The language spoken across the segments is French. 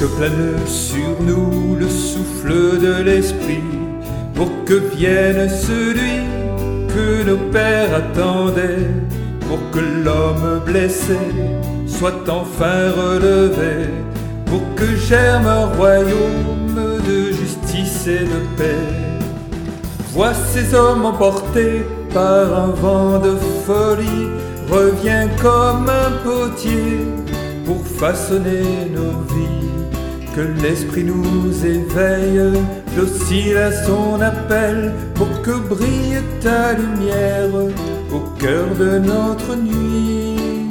Que plane sur nous le souffle de l'esprit, pour que vienne celui que nos pères attendaient, pour que l'homme blessé soit enfin relevé, pour que germe un royaume de justice et de paix. Vois ces hommes emportés par un vent de folie, reviens comme un potier pour façonner nos vies. Que l'esprit nous éveille, docile à son appel, pour que brille ta lumière au cœur de notre nuit.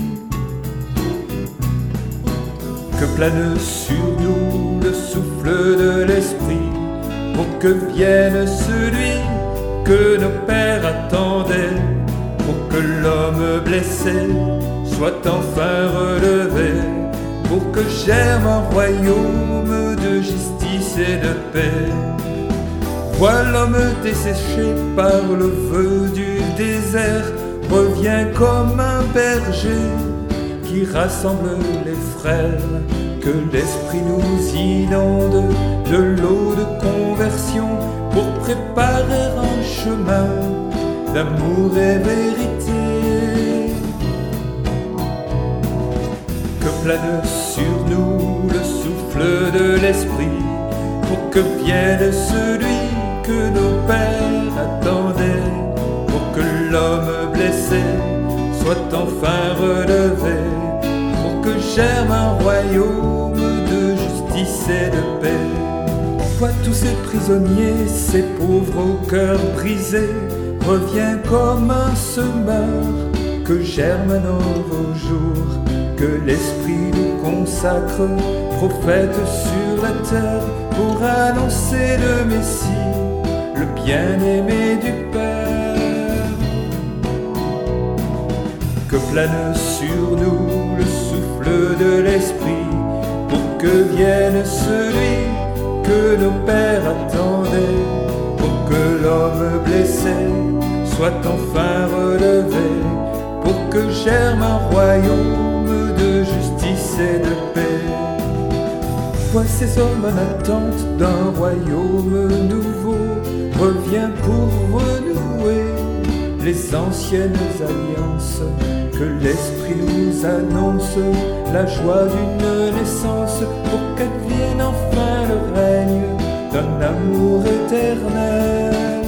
Que plane sur nous le souffle de l'esprit, pour que vienne celui que nos pères attendaient, pour que l'homme blessé soit enfin relevé, pour que germe un royaume de justice et de paix. Vois l'homme desséché par le feu du désert, revient comme un berger qui rassemble les frères. Que l'esprit nous inonde de l'eau de conversion, pour préparer un chemin d'amour et vérité. Que plane sur nous le souffle de l'esprit, pour que vienne celui que nos pères attendaient, pour que l'homme blessé soit enfin relevé, pour que germe un royaume de justice et de paix. Vois tous ces prisonniers, ces pauvres au cœur brisé, reviens comme un semeur, que germe un nouveau jour. Que l'Esprit nous consacre, prophète sur la terre, pour annoncer le Messie, le bien-aimé du Père. Que plane sur nous le souffle de l'Esprit, pour que vienne celui que nos pères attendaient, pour que l'homme blessé soit enfin relevé, pour que germe un royaume de justice et de paix. Vois ces hommes en attente d'un royaume nouveau, reviens pour renouer les anciennes alliances. Que l'Esprit nous annonce la joie d'une naissance, pour qu'advienne enfin le règne d'un amour éternel.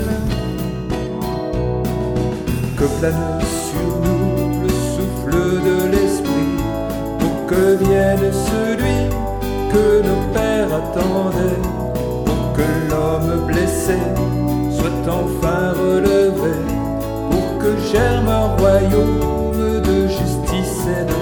Que plane sur nous le souffle de l'Esprit, pour que vienne celui que nos pères attendaient, pour que l'homme blessé soit enfin relevé, pour que germe un royaume de justice et de